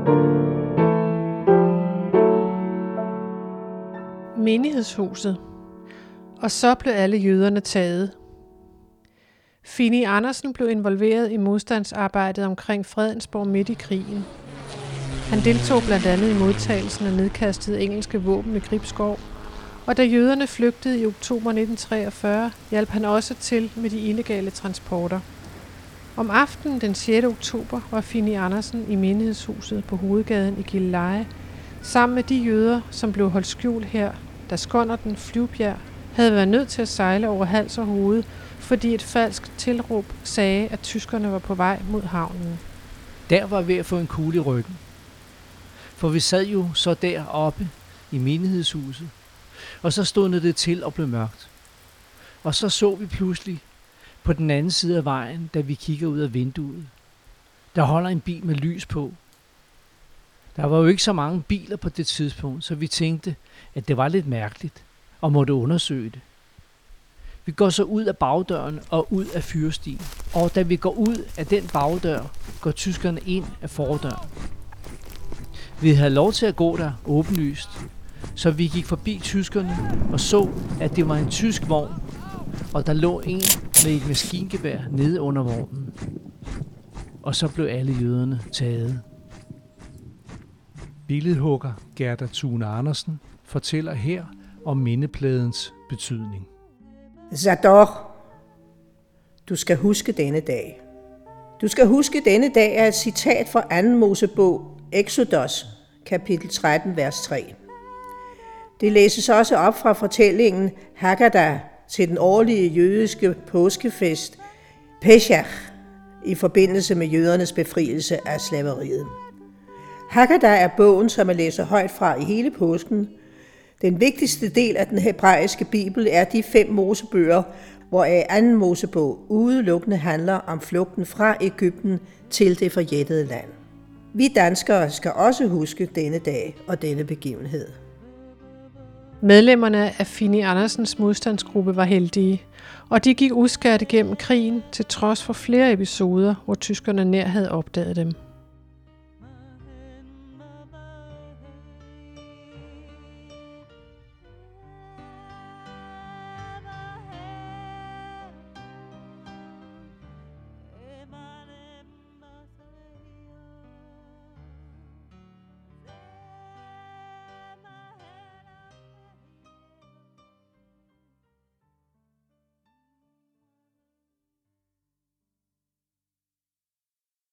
Menighedshuset. Og så blev alle jøderne taget. Fini Andersen blev involveret i modstandsarbejdet omkring Fredensborg midt i krigen. Han deltog blandt andet i modtagelsen af nedkastede engelske våben ved Gribskov, og da jøderne flygtede i oktober 1943, hjalp han også til med de illegale transporter. Om aftenen den 6. oktober var Fini Andersen i menighedshuset på hovedgaden i Gilleleje, sammen med de jøder, som blev holdt skjult her, da skonnerten Flyvbjerg havde været nødt til at sejle over hals og hoved, fordi et falsk tilråb sagde, at tyskerne var på vej mod havnen. Der var ved at få en kugle i ryggen. For vi sad jo så deroppe i menighedshuset, og så stod det til og blev mørkt. Og så vi pludselig på den anden side af vejen, da vi kigger ud af vinduet. Der holder en bil med lys på. Der var jo ikke så mange biler på det tidspunkt, så vi tænkte, at det var lidt mærkeligt og måtte undersøge det. Vi går så ud af bagdøren og ud af fyrstien. Og da vi går ud af den bagdør, går tyskerne ind af fordøren. Vi havde lov til at gå der åbenlyst, så vi gik forbi tyskerne og så, at det var en tysk vogn, og der lå en med et maskingevær nede under vognen. Og så blev alle jøderne taget. Billedhugger Gerda Thune Andersen fortæller her om mindepladens betydning. Zador, du skal huske denne dag. Du skal huske denne dag er et citat fra 2. Mosebog, Exodus, kapitel 13, vers 3. Det læses også op fra fortællingen Haggadah til den årlige jødiske påskefest Pesach i forbindelse med jødernes befrielse af slaveriet. Haggadah er bogen, som man læser højt fra i hele påsken. Den vigtigste del af den hebraiske bibel er de 5 mosebøger, hvoraf 2. Mosebog udelukkende handler om flugten fra Egypten til det forjættede land. Vi danskere skal også huske denne dag og denne begivenhed. Medlemmerne af Fini Andersens modstandsgruppe var heldige, og de gik uskadte gennem krigen til trods for flere episoder, hvor tyskerne nær havde opdaget dem.